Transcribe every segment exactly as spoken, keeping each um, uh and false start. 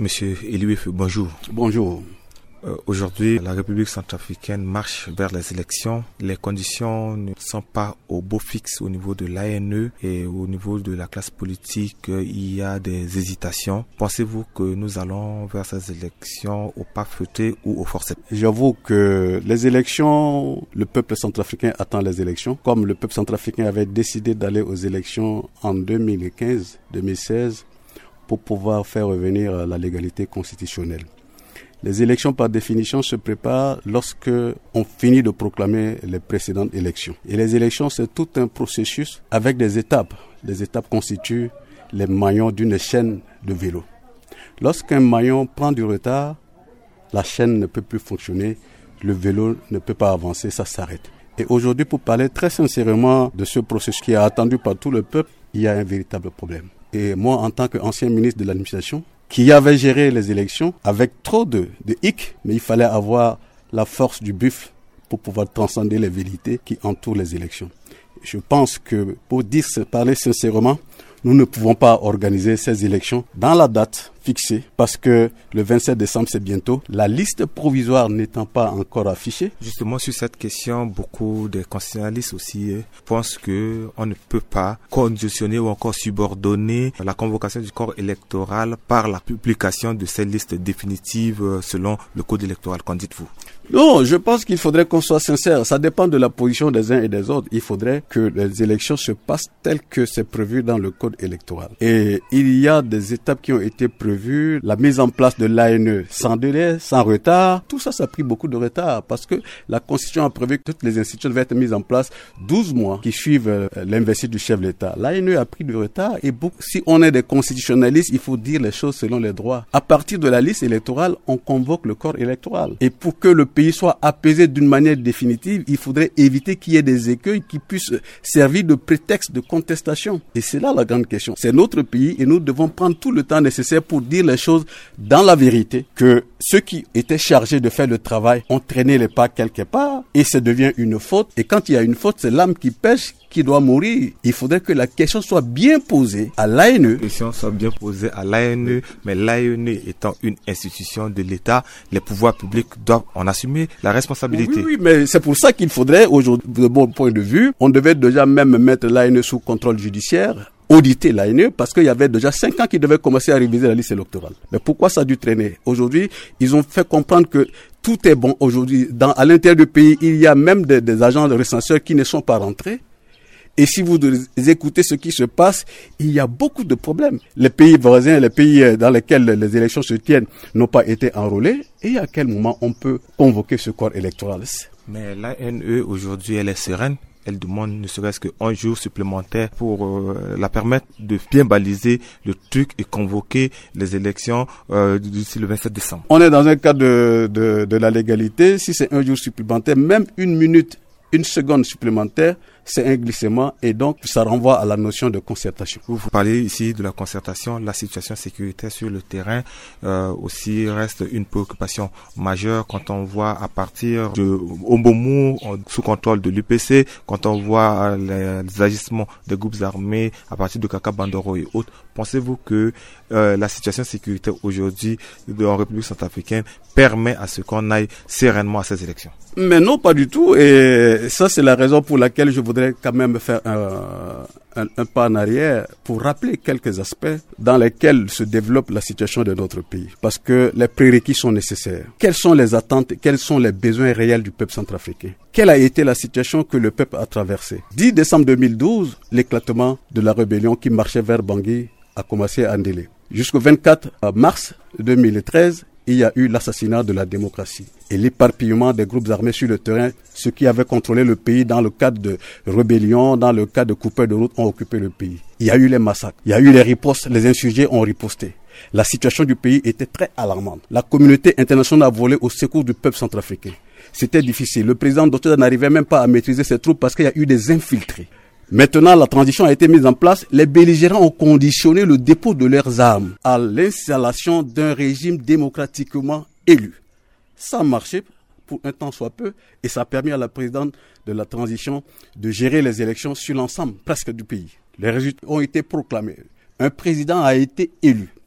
Monsieur Eliwef, bonjour. Bonjour. Euh, aujourd'hui, la République centrafricaine marche vers les élections. Les conditions ne sont pas au beau fixe au niveau de l'A N E et au niveau de la classe politique. Il y a des hésitations. Pensez-vous que nous allons vers ces élections au pas feutré ou au forceps? J'avoue que les élections, le peuple centrafricain attend les élections. Comme le peuple centrafricain avait décidé d'aller aux élections en deux mille quinze, deux mille seize pour pouvoir faire revenir la légalité constitutionnelle. Les élections, par définition, se préparent lorsque on finit de proclamer les précédentes élections. Et les élections, c'est tout un processus avec des étapes. Les étapes constituent les maillons d'une chaîne de vélo. Lorsqu'un maillon prend du retard, la chaîne ne peut plus fonctionner, le vélo ne peut pas avancer, ça s'arrête. Et aujourd'hui, pour parler très sincèrement de ce processus qui est attendu par tout le peuple, il y a un véritable problème. Et moi, en tant qu'ancien ministre de l'administration, qui avait géré les élections avec trop de, de hic, mais il fallait avoir la force du buffle pour pouvoir transcender les vérités qui entourent les élections. Je pense que, pour dire, parler sincèrement, nous ne pouvons pas organiser ces élections dans la date fixée parce que le vingt-sept décembre, c'est bientôt. La liste provisoire n'étant pas encore affichée. Justement, sur cette question, beaucoup de constitutionnalistes aussi eh, pensent que on ne peut pas conditionner ou encore subordonner la convocation du corps électoral par la publication de ces listes définitives selon le code électoral. Qu'en dites-vous? Non, je pense qu'il faudrait qu'on soit sincère. Ça dépend de la position des uns et des autres. Il faudrait que les élections se passent telles que c'est prévu dans le code électoral. Et il y a des étapes qui ont été prévues. La mise en place de l'A N E sans délai, sans retard. Tout ça, ça a pris beaucoup de retard parce que la Constitution a prévu que toutes les institutions devaient être mises en place douze mois qui suivent l'investiture du chef de l'État. L'A N E a pris du retard et beaucoup, si on est des constitutionnalistes, il faut dire les choses selon les droits. À partir de la liste électorale, on convoque le corps électoral. Et pour que le pays soit apaisé d'une manière définitive, il faudrait éviter qu'il y ait des écueils qui puissent servir de prétexte de contestation. Et c'est là la grande question. C'est notre pays et nous devons prendre tout le temps nécessaire pour dire les choses dans la vérité, que ceux qui étaient chargés de faire le travail ont traîné les pas quelque part et ça devient une faute. Et quand il y a une faute, c'est l'âme qui pêche qui doit mourir. Il faudrait que la question soit bien posée à l'A N E. La question soit bien posée à l'A N E, mais l'A N E étant une institution de l'État, les pouvoirs publics doivent en assumer la responsabilité. Oui, oui, mais c'est pour ça qu'il faudrait, aujourd'hui, de mon point de vue, on devait déjà même mettre l'A N E sous contrôle judiciaire, auditer l'A N E, parce qu'il y avait déjà cinq ans qu'ils devaient commencer à réviser la liste électorale. Mais pourquoi ça a dû traîner? Aujourd'hui, ils ont fait comprendre que tout est bon aujourd'hui. Dans, à l'intérieur du pays, il y a même des, des agents de recenseurs qui ne sont pas rentrés. Et si vous écoutez ce qui se passe, il y a beaucoup de problèmes. Les pays voisins, les pays dans lesquels les élections se tiennent n'ont pas été enrôlés. Et à quel moment on peut convoquer ce corps électoral? Mais l'A N E, aujourd'hui, elle est sereine. Elle demande ne serait-ce qu'un jour supplémentaire pour euh, la permettre de bien baliser le truc et convoquer les élections euh, d'ici le vingt-sept décembre. On est dans un cas de, de, de la légalité. Si c'est un jour supplémentaire, même une minute, une seconde supplémentaire, c'est un glissement et donc ça renvoie à la notion de concertation. Vous, vous parlez ici de la concertation, la situation sécuritaire sur le terrain euh, aussi reste une préoccupation majeure quand on voit à partir de Ombomu sous contrôle de l'U P C, quand on voit les, les agissements des groupes armés à partir de Kaka Bandoro et autres. Pensez-vous que euh, la situation sécuritaire aujourd'hui en République centrafricaine permet à ce qu'on aille sereinement à ces élections? Mais non, pas du tout. Et ça, c'est la raison pour laquelle je voudrais quand même faire un, un, un pas en arrière pour rappeler quelques aspects dans lesquels se développe la situation de notre pays. Parce que les prérequis sont nécessaires. Quelles sont les attentes, quels sont les besoins réels du peuple centrafricain? Quelle a été la situation que le peuple a traversée? dix décembre deux mille douze, l'éclatement de la rébellion qui marchait vers Bangui a commencé à Ndélé. Jusqu'au vingt-quatre mars deux mille treize, il y a eu l'assassinat de la démocratie et l'éparpillement des groupes armés sur le terrain. Ceux qui avaient contrôlé le pays dans le cadre de rébellion, dans le cadre de coupeurs de route, ont occupé le pays. Il y a eu les massacres, il y a eu les ripostes, les insurgés ont riposté. La situation du pays était très alarmante. La communauté internationale a volé au secours du peuple centrafricain. C'était difficile. Le président Docteur n'arrivait même pas à maîtriser ses troupes parce qu'il y a eu des infiltrés. Maintenant, la transition a été mise en place. Les belligérants ont conditionné le dépôt de leurs armes à l'installation d'un régime démocratiquement élu. Ça a marché pour un temps soit peu et ça a permis à la présidente de la transition de gérer les élections sur l'ensemble presque du pays. Les résultats ont été proclamés. Un président a été élu.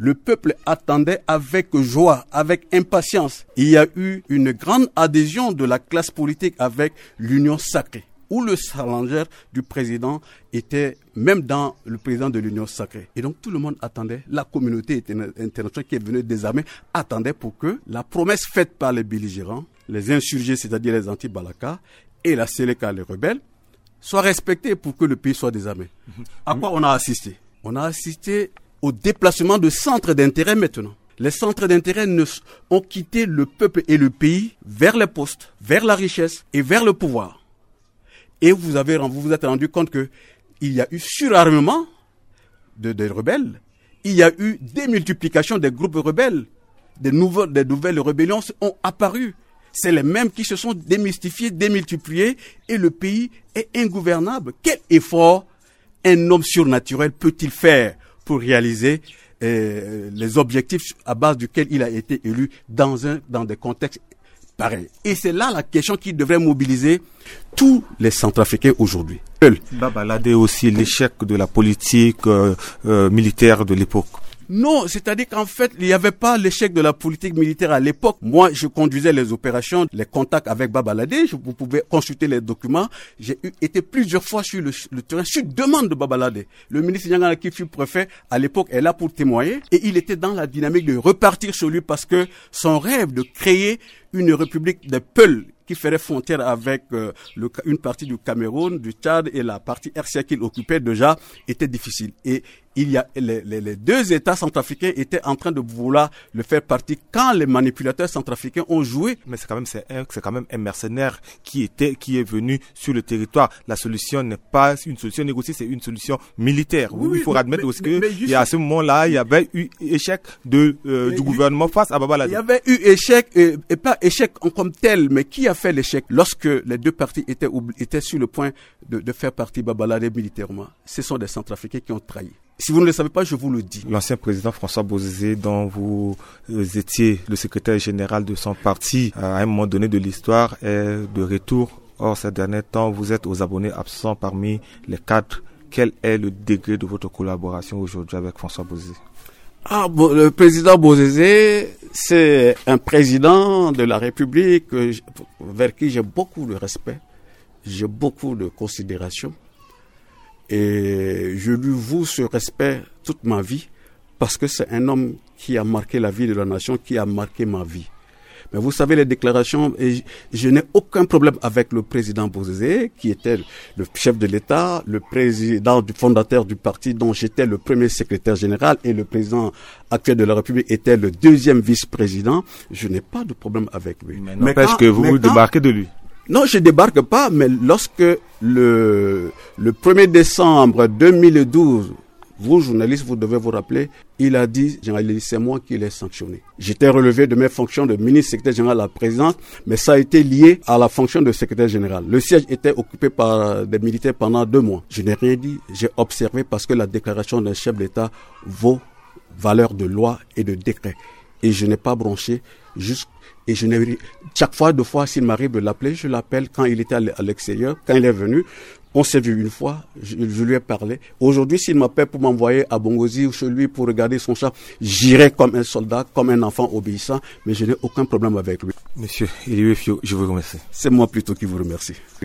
Le peuple attendait avec joie, avec impatience. Il y a eu une grande adhésion de la classe politique avec l'Union sacrée, où le challenger du président était même dans le président de l'Union sacrée. Et donc tout le monde attendait, la communauté internationale qui est venue désarmer, attendait pour que la promesse faite par les belligérants, les insurgés, c'est-à-dire les anti-Balaka, et la Séléka, les rebelles, soit respectée pour que le pays soit désarmé. À quoi on a assisté? On a assisté au déplacement de centres d'intérêt maintenant. Les centres d'intérêt ne, ont quitté le peuple et le pays vers les postes, vers la richesse et vers le pouvoir. Et vous avez, vous vous êtes rendu compte que il y a eu surarmement de, de rebelles. Il y a eu démultiplication des groupes rebelles. Des nouvelles, des nouvelles rébellions ont apparu. C'est les mêmes qui se sont démystifiés, démultipliés et le pays est ingouvernable. Quel effort un homme surnaturel peut-il faire pour réaliser euh, les objectifs à base duquel il a été élu dans un dans des contextes pareils? Et c'est là la question qui devrait mobiliser tous les Centrafricains aujourd'hui. Baba-Ladé aussi l'échec de la politique euh, euh, militaire de l'époque. Non, c'est-à-dire qu'en fait, il n'y avait pas l'échec de la politique militaire à l'époque. Moi, je conduisais les opérations, les contacts avec Baba-Ladé. Je, vous pouvez consulter les documents. J'ai eu, été plusieurs fois sur le, le terrain, sur demande de Baba-Ladé. Le ministre Nyangana, qui fut préfet à l'époque, est là pour témoigner. Et il était dans la dynamique de repartir sur lui parce que son rêve de créer une république des Peuls qui ferait frontière avec euh, le, une partie du Cameroun, du Tchad et la partie R C A qu'il occupait déjà était difficile. Et il y a les, les, les deux États centrafricains étaient en train de vouloir le faire partie quand les manipulateurs centrafricains ont joué. Mais c'est quand même c'est un, c'est quand même un mercenaire qui était qui est venu sur le territoire. La solution n'est pas une solution négociée, c'est une solution militaire. Oui, oui, il faut mais, admettre mais, aussi que il y a à ce moment-là, il y avait eu échec de euh, du gouvernement face à Baba-Ladé. Il y avait eu échec et, et pas échec comme tel, mais qui a fait l'échec lorsque les deux parties étaient étaient sur le point de, de faire partie Baba-Ladé militairement? Ce sont des Centrafricains qui ont trahi. Si vous ne le savez pas, je vous le dis. L'ancien président François Bozizé, dont vous étiez le secrétaire général de son parti à un moment donné de l'histoire, est de retour. Or, ces derniers temps, vous êtes aux abonnés absents parmi les cadres. Quel est le degré de votre collaboration aujourd'hui avec François Bozizé? Ah, bon, le président Bozizé, c'est un président de la République vers qui j'ai beaucoup de respect, j'ai beaucoup de considération. Et je lui voue ce respect toute ma vie parce que c'est un homme qui a marqué la vie de la nation, qui a marqué ma vie. Mais vous savez, les déclarations, et je n'ai aucun problème avec le président Bozizé, qui était le chef de l'État, le président du fondateur du parti dont j'étais le premier secrétaire général et le président actuel de la République était le deuxième vice-président. Je n'ai pas de problème avec lui. Mais n'empêche que vous vous débarquez de lui. Non, je débarque pas, mais lorsque le, le premier décembre deux mille douze, vous, journalistes, vous devez vous rappeler, il a dit, c'est moi qui l'ai sanctionné. J'étais relevé de mes fonctions de ministre secrétaire général à la présidence, mais ça a été lié à la fonction de secrétaire général. Le siège était occupé par des militaires pendant deux mois. Je n'ai rien dit, j'ai observé parce que la déclaration d'un chef d'État vaut valeur de loi et de décret. Et je n'ai pas bronché jusqu'à Et je n'ai chaque fois, deux fois, s'il m'arrive de l'appeler, je l'appelle quand il était à l'extérieur, quand il est venu. On s'est vu une fois, je, je lui ai parlé. Aujourd'hui, s'il m'appelle pour m'envoyer à Bongozi ou chez lui pour regarder son chat, j'irai comme un soldat, comme un enfant obéissant, mais je n'ai aucun problème avec lui. Monsieur Eliwe Fio, je vous remercie. C'est moi plutôt qui vous remercie.